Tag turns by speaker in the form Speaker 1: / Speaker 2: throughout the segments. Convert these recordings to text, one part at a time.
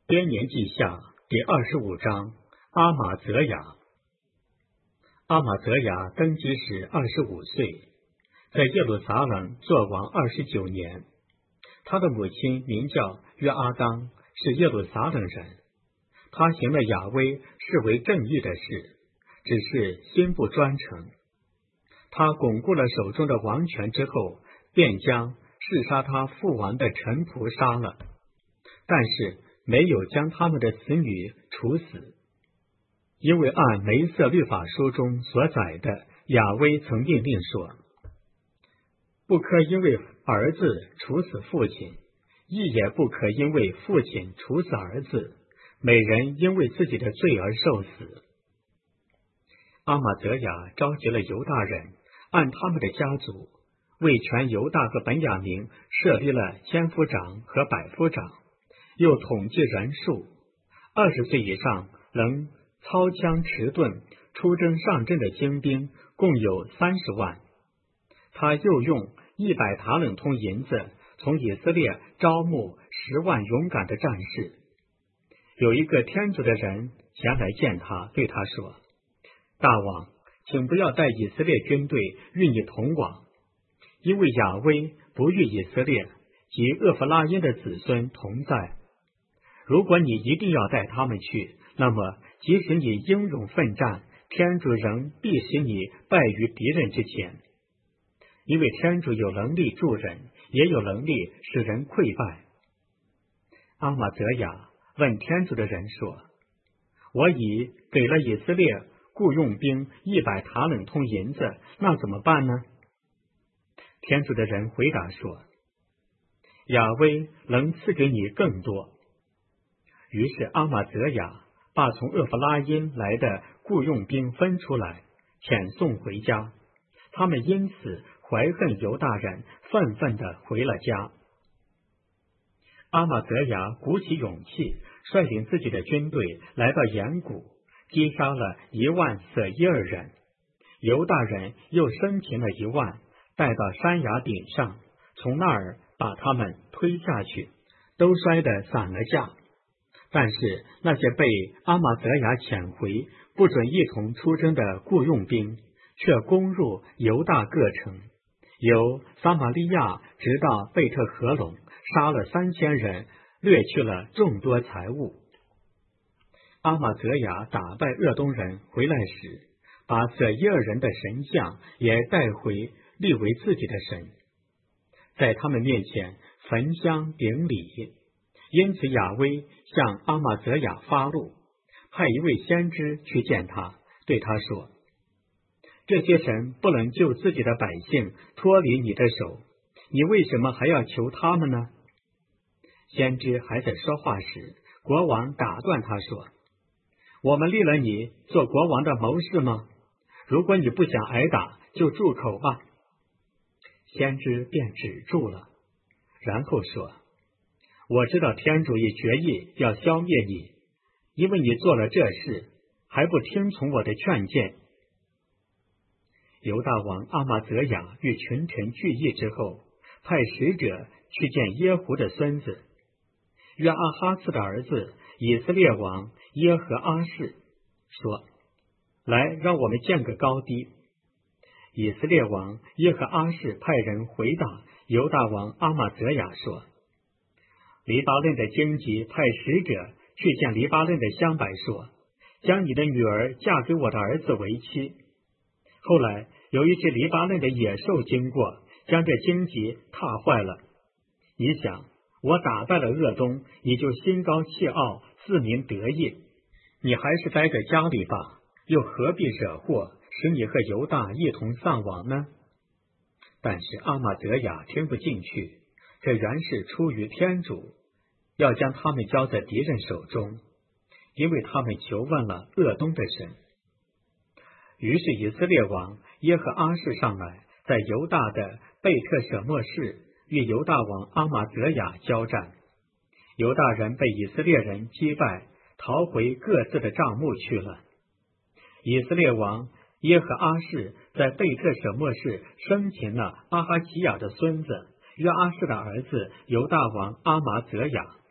Speaker 1: 编年记下第25章阿玛泽雅。阿玛泽雅登基时25岁，在耶路撒冷作王29年。他的母亲名叫约阿当，是耶路撒冷人。他行了雅威视为正义的事，只是心不专诚。他巩固了手中的王权之后，便将弑杀他父王的臣仆杀了，但是没有将他们的子女处死，因为按梅瑟律法书中所载的，雅威曾命令说，不可因为儿子处死父亲，亦也不可因为父亲处死儿子，每人因为自己的罪而受死。阿玛泽雅召集了犹大人，按他们的家族，为全犹大和本雅明设立了千夫长和百夫长，又统计人数，20岁以上能操枪持盾出征上阵的精兵共有30万。他又用100塔冷通银子从以色列招募10万勇敢的战士。有一个天主的人前来见他，对他说，大王，请不要带以色列军队与你同往，因为雅威不与以色列及厄弗拉因的子孙同在。如果你一定要带他们去，那么即使你英勇奋战，天主仍必使你败于敌人之前，因为天主有能力助人，也有能力使人溃败。阿玛泽雅问天主的人说，我已给了以色列雇佣兵100塔冷通银子，那怎么办呢？天主的人回答说，雅威能赐给你更多。于是阿玛泽雅把从厄弗拉因来的雇佣兵分出来，遣送回家。他们因此怀恨犹大人，愤愤地回了家。阿玛泽雅鼓起勇气，率领自己的军队来到岩谷，击杀了1万色耶尔人。犹大人又生擒了1万，带到山崖顶上，从那儿把他们推下去，都摔得散了架。但是那些被阿玛泽雅遣回，不准一同出征的雇佣兵，却攻入犹大各城，由撒玛利亚直到贝特合拢，杀了3000人，掠去了众多财物。阿玛泽雅打败鄂东人回来时，把色耶尔人的神像也带回，立为自己的神，在他们面前焚香顶礼。因此雅威向阿玛泽雅发怒，派一位先知去见他，对他说，这些神不能救自己的百姓脱离你的手，你为什么还要求他们呢？先知还在说话时，国王打断他说，我们立了你做国王的谋士吗？如果你不想挨打，就住口吧。先知便止住了，然后说，我知道天主已决意要消灭你，因为你做了这事，还不听从我的劝谏。犹大王阿玛泽雅与群臣聚议之后，派使者去见耶胡的孙子约阿哈斯的儿子以色列王耶和阿士，说，来，让我们见个高低。以色列王耶和阿士派人回答犹大王阿玛泽雅说，黎巴嫩的荆棘派使者去见黎巴嫩的香柏说，将你的女儿嫁给我的儿子为妻。后来有一只黎巴嫩的野兽经过，将这荆棘踏坏了。你想，我打败了鄂东，你就心高气傲，自鸣得意，你还是待在家里吧，又何必惹祸，使你和犹大一同丧亡呢？但是阿玛泽雅听不进去，这原是出于天主，要将他们交在敌人手中，因为他们求问了鄂东的神。于是以色列王耶和阿士上来，在犹大的贝特舍莫市与犹大王阿玛泽雅交战。犹大人被以色列人击败，逃回各自的帐幕去了。以色列王耶和阿士在贝特舍莫市生擒了阿哈吉亚的孙子约阿士的儿子犹大王阿玛泽雅，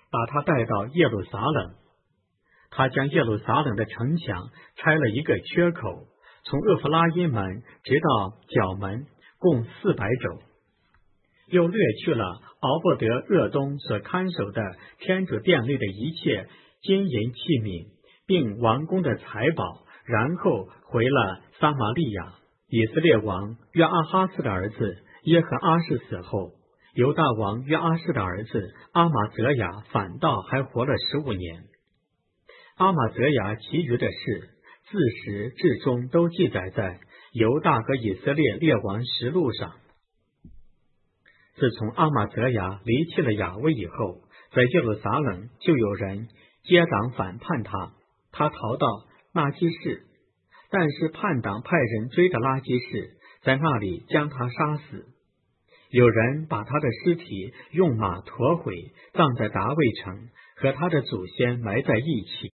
Speaker 1: 把他带到耶路撒冷。他将耶路撒冷的城墙拆了一个缺口，从厄弗拉因门直到角门，共400肘。又掠去了敖伯德厄东所看守的天主殿内的一切金银器皿，并王宫的财宝，然后回了撒玛利亚。以色列王约阿哈斯的儿子耶和阿士死后，犹大王约阿士的儿子阿玛泽雅反倒还活了15年。阿玛泽雅其余的事，自始至终都记载在犹大和以色列列王实录上。自从阿玛泽雅离弃了亚威以后，在耶路撒冷就有人结党反叛他，他逃到拉基士，但是叛党派人追着拉基士，在那里将他杀死。有人把他的尸体用马驮回，葬在达味城，和他的祖先埋在一起。